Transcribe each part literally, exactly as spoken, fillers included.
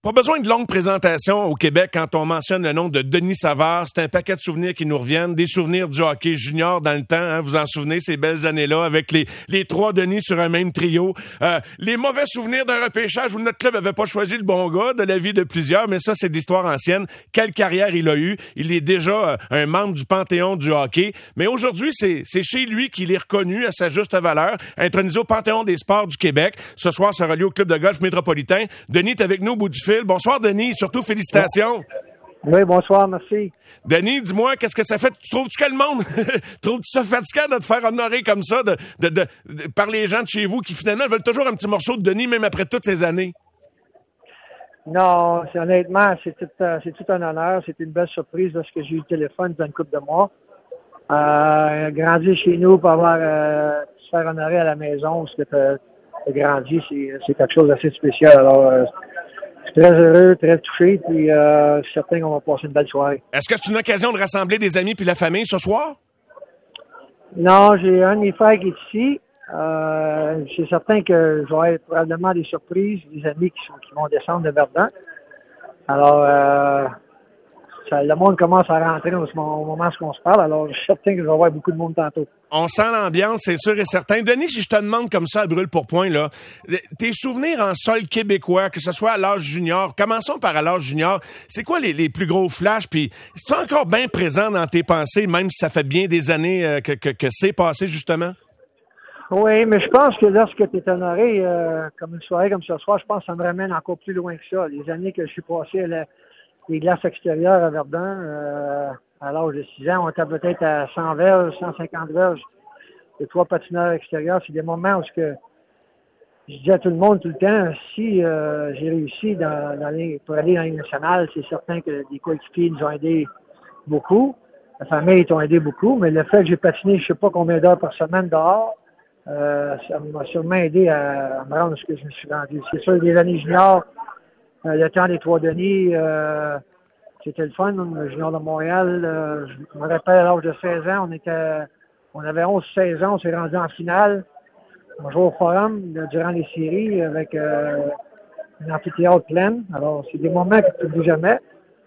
Pas besoin de longue présentation au Québec quand on mentionne le nom de Denis Savard. C'est un paquet de souvenirs qui nous reviennent, des souvenirs du hockey junior dans le temps. Hein, vous en souvenez, ces belles années-là, avec les, les trois Denis sur un même trio. Euh, les mauvais souvenirs d'un repêchage où notre club avait pas choisi le bon gars de la vie de plusieurs, mais ça, c'est de l'histoire ancienne. Quelle carrière il a eu. Il est déjà euh, un membre du panthéon du hockey. Mais aujourd'hui, c'est, c'est chez lui qu'il est reconnu à sa juste valeur, intronisé au panthéon des sports du Québec. Ce soir, ça relié au club de golf métropolitain. Denis est avec nous au bout du fil. Bonsoir, Denis. Surtout, félicitations. Oui, bonsoir, merci. Denis, dis-moi, qu'est-ce que ça fait? Tu trouves-tu que le monde, trouves-tu ça fatigant de te faire honorer comme ça de, de, de, de, par les gens de chez vous qui, finalement, veulent toujours un petit morceau de Denis, même après toutes ces années? Non, c'est, honnêtement, c'est tout, euh, c'est tout un honneur. C'est une belle surprise lorsque j'ai eu le téléphone dans une couple de mois. Euh, grandir chez nous pour avoir euh, se faire honorer à la maison, ce que tu as grandi, c'est, c'est quelque chose d'assez spécial. Alors, euh, je suis très heureux, très touché, puis euh, je suis certain qu'on va passer une belle soirée. Est-ce que c'est une occasion de rassembler des amis puis la famille ce soir? Non, j'ai un de mes frères qui est ici. Euh, c'est certain que je vais avoir probablement des surprises, des amis qui, sont, qui vont descendre de Verdun. Alors, euh, ça, le monde commence à rentrer au, au moment où on se parle, alors je suis certain que je vais avoir beaucoup de monde tantôt. On sent l'ambiance, c'est sûr et certain. Denis, si je te demande comme ça à brûle pour point, là, tes souvenirs en sol québécois, que ce soit à l'âge junior, commençons par à l'âge junior, c'est quoi les, les plus gros flashs? Puis, c'est encore bien présent dans tes pensées, même si ça fait bien des années euh, que, que, que c'est passé, justement? Oui, mais je pense que lorsque tu es honoré, euh, comme une soirée comme ce soir, je pense que ça me ramène encore plus loin que ça. Les années que je suis passé à la, les glaces extérieures à Verdun, euh, à l'âge de six ans, on était peut-être à cent verges, cent cinquante verges, les trois patineurs extérieurs. C'est des moments où ce que je dis à tout le monde tout le temps, si euh, j'ai réussi dans, dans les, pour aller dans les nationales, c'est certain que les coéquipiers nous ont aidés beaucoup. La famille ils ont aidé beaucoup, mais le fait que j'ai patiné je ne sais pas combien d'heures par semaine dehors, Euh, ça m'a sûrement aidé à, à me rendre ce que je me suis rendu. C'est sûr, les années juniors, euh, le temps des trois Denis, euh, c'était le fun. Le junior de Montréal, euh, je me rappelle à l'âge de seize ans, on était, on avait onze seize ans, on s'est rendu en finale. On jouait au Forum là, durant les séries avec euh, une amphithéâtre pleine. Alors, c'est des moments que tu n'oublies jamais.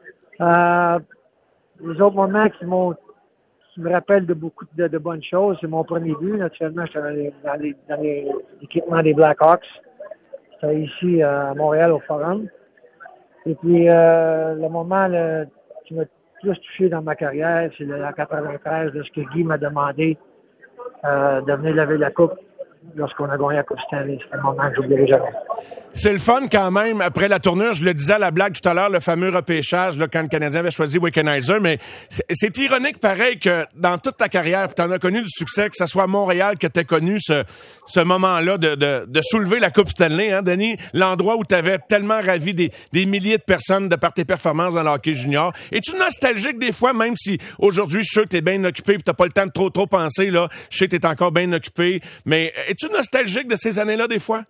Euh, les autres moments qui m'ont qui me rappelle de beaucoup de, de bonnes choses. C'est mon premier but. Naturellement, j'étais dans, les, dans, les, dans les, l'équipement des Blackhawks. J'étais ici à Montréal au Forum. Et puis, euh, le moment le, qui m'a plus touché dans ma carrière, c'est le, en quatre-vingt-treize, lorsque Guy m'a demandé euh, de venir lever la coupe lorsqu'on a gagné la Coupe Stanley. C'est un moment que j'oublierai jamais. C'est le fun quand même. Après la tournure, je le disais à la blague tout à l'heure, le fameux repêchage, là, quand le Canadien avait choisi Wickenheiser, mais c'est, c'est ironique pareil que dans toute ta carrière, tu en as connu du succès, que ce soit à Montréal que tu as connu ce, ce moment-là de, de, de soulever la Coupe Stanley, hein, Denis? L'endroit où tu avais tellement ravi des, des milliers de personnes de par tes performances dans le hockey junior. Es-tu nostalgique des fois, même si aujourd'hui, je suis sûr que tu es bien occupé et tu n'as pas le temps de trop, trop penser, là. Je sais que tu es encore bien occupé, mais es-tu nostalgique de ces années-là des fois?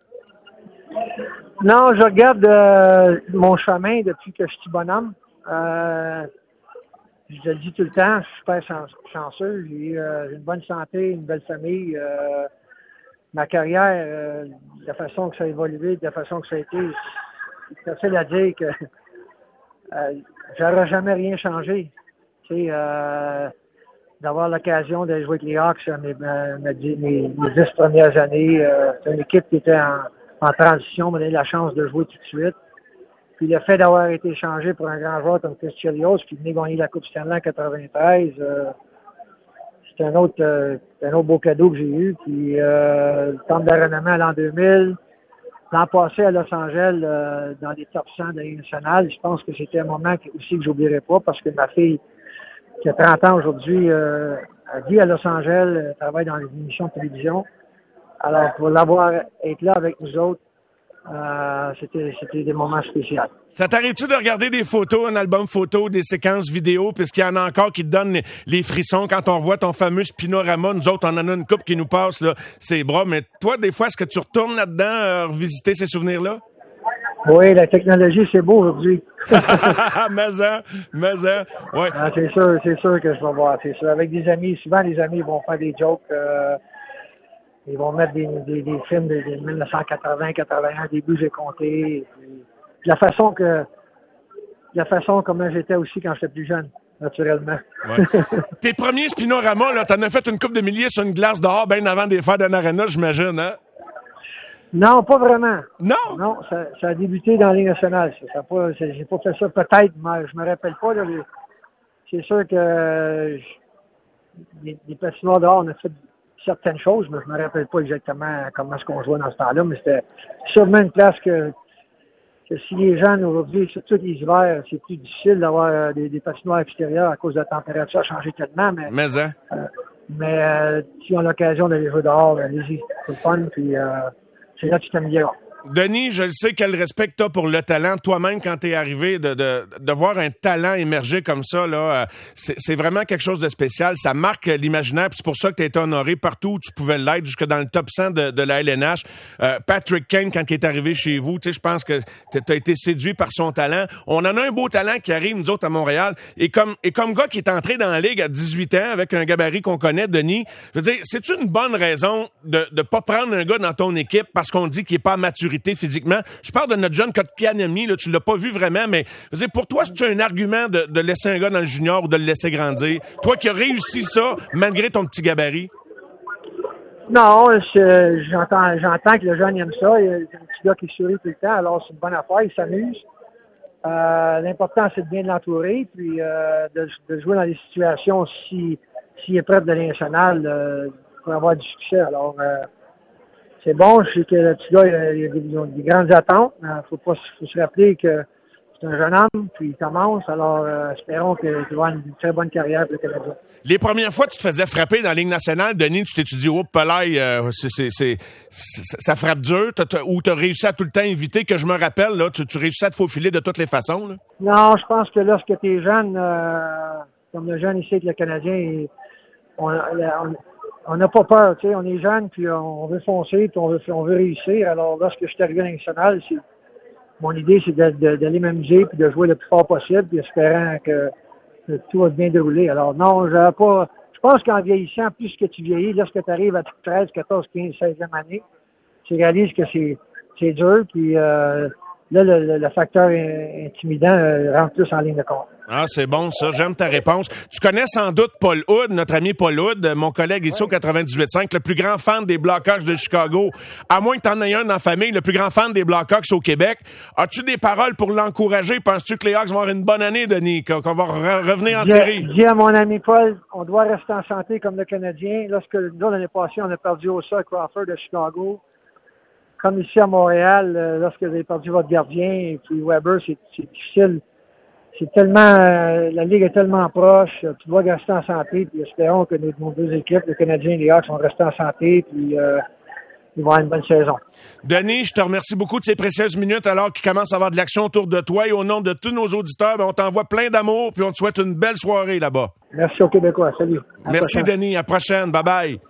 Non, je regarde euh, mon chemin depuis que je suis bonhomme. Euh, je le dis tout le temps, je suis super chanceux. J'ai euh, une bonne santé, une belle famille. Euh, ma carrière, euh, de la façon que ça a évolué, de la façon que ça a été, c'est facile à dire que euh, j'aurais jamais rien changé. Tu sais, euh, d'avoir l'occasion de jouer avec les Hawks mes, mes, mes, mes dix premières années. Euh, c'est une équipe qui était en en transition, m'a donné la chance de jouer tout de suite. Puis le fait d'avoir été échangé pour un grand joueur comme Chris Chelios, qui venait gagner la Coupe Stanley en quatre-vingt-treize, euh, c'est un autre, euh, un autre beau cadeau que j'ai eu. Puis euh, le temps de renommée à l'an deux mille, l'an passé à Los Angeles, euh, dans les top cent de la Ligue nationale, je pense que c'était un moment aussi que j'oublierai pas, parce que ma fille, qui a trente ans aujourd'hui, euh, a dit à Los Angeles, elle travaille dans les émissions de télévision. Alors, pour l'avoir être là avec nous autres, euh, c'était, c'était des moments spéciaux. Ça t'arrive-tu de regarder des photos, un album photo, des séquences vidéo, puisqu'il y en a encore qui te donnent les, les frissons quand on voit ton fameux Spinorama? Nous autres, on en a une couple qui nous passe, là, ses bras. Mais toi, des fois, est-ce que tu retournes là-dedans, euh, revisiter ces souvenirs-là? Oui, la technologie, c'est beau aujourd'hui. mais hein, mais hein, ouais. Ah, c'est sûr, c'est sûr que je vais voir, c'est sûr. Avec des amis, souvent les amis vont faire des jokes, euh, ils vont mettre des, des, des films de, de mille neuf cent quatre-vingts quatre-vingt-un, des buts j'ai compté. la façon que la façon comment j'étais aussi quand j'étais plus jeune, naturellement. Ouais. Tes premiers spinoramas, là, t'en as fait une coupe de milliers sur une glace dehors, bien avant des fêtes d'un arena, j'imagine, hein? Non, pas vraiment. Non? Non, ça, ça a débuté dans la Ligue nationale. Ça, ça a pas, ça, j'ai pas fait ça peut-être, mais je me rappelle pas. Là, les, c'est sûr que euh, les, les patinoires dehors, on a fait certaines choses, mais je me rappelle pas exactement comment est-ce qu'on jouait dans ce temps-là, mais c'était sûrement une place que, que si les jeunes aujourd'hui, surtout les hivers, c'est plus difficile d'avoir des, des patinoires extérieures à cause de la température a changé tellement, mais mais, hein? euh, mais euh, si on a l'occasion d'aller jouer dehors, allez-y, c'est le fun, puis euh, c'est là que tu t'améliores. Denis, je le sais, quel respect que t'as pour le talent. Toi-même, quand t'es arrivé, de, de, de voir un talent émerger comme ça, là, c'est, c'est vraiment quelque chose de spécial. Ça marque l'imaginaire, puis c'est pour ça que t'as été honoré partout où tu pouvais l'être, jusque dans le top cent de, de la L N H. Euh, Patrick Kane, quand il est arrivé chez vous, tu sais, je pense que t'as été séduit par son talent. On en a un beau talent qui arrive, nous autres, à Montréal. Et comme, et comme gars qui est entré dans la Ligue à dix-huit ans, avec un gabarit qu'on connaît, Denis, je veux dire, c'est une bonne raison de, de pas prendre un gars dans ton équipe parce qu'on dit qu'il est pas mature physiquement. Je parle de notre jeune Kotkaniemi, là, tu l'as pas vu vraiment, mais je veux dire, pour toi, c'est un argument de, de laisser un gars dans le junior ou de le laisser grandir? Toi qui as réussi ça, malgré ton petit gabarit? Non, je, j'entends, j'entends que le jeune aime ça. Il y a un petit gars qui sourit tout le temps, alors c'est une bonne affaire, il s'amuse. Euh, l'important, c'est de bien l'entourer, puis euh, de, de jouer dans des situations si s'il est prêt de la nationale euh, pour avoir du succès. Alors, euh, c'est bon, je sais que le petit gars, il a, il a des, il a des grandes attentes. Il faut pas faut se rappeler que c'est un jeune homme, puis il commence. Alors, euh, espérons qu'il va avoir une très bonne carrière pour le Canada. Les premières fois que tu te faisais frapper dans la Ligue nationale, Denis, tu t'es dit, oh, Pelay, euh, c'est, c'est, c'est, c'est, ça frappe dur, t'as, t'as, ou tu as réussi à tout le temps éviter, que je me rappelle, là, tu, tu réussis à te faufiler de toutes les façons, là? Non, je pense que lorsque tu es jeune, euh, comme le jeune ici avec le Canadien, on, on On n'a pas peur, tu sais, on est jeune, puis on veut foncer, puis on veut, on veut réussir. Alors, lorsque je suis arrivé à la nationale, c'est, mon idée, c'est de, de, d'aller m'amuser, puis de jouer le plus fort possible, puis espérant que, que tout va bien dérouler. Alors, non, j'avais pas... Je pense qu'en vieillissant, plus que tu vieillis, lorsque tu arrives à treize, quatorze, quinze, seizième année, tu réalises que c'est, c'est dur, puis euh, là, le, le, le facteur intimidant euh, rentre plus en ligne de compte. Ah, c'est bon, ça. J'aime ta réponse. Tu connais sans doute Paul Hood, notre ami Paul Hood, mon collègue ici au quatre-vingt-dix-huit cinq, le plus grand fan des Blackhawks de Chicago. À moins que t'en aies un dans la famille, le plus grand fan des Blackhawks au Québec. As-tu des paroles pour l'encourager? Penses-tu que les Hawks vont avoir une bonne année, Denis, qu'on va re- revenir en je, série? Je dis à mon ami Paul, on doit rester en santé comme le Canadien. Lorsque nous, l'année passée, on a perdu au sol Crawford de Chicago. Comme ici à Montréal, euh, lorsque vous avez perdu votre gardien et puis Weber, c'est, c'est difficile. C'est tellement, euh, la Ligue est tellement proche, tu dois rester en santé, puis espérons que nos, nos deux équipes, le Canadien et les Hawks, vont rester en santé, puis euh, ils vont avoir une bonne saison. Denis, je te remercie beaucoup de ces précieuses minutes alors qu'il commence à avoir de l'action autour de toi, et au nom de tous nos auditeurs, ben, on t'envoie plein d'amour, puis on te souhaite une belle soirée là-bas. Merci aux Québécois. Salut. Merci, Denis. À la prochaine. Bye-bye.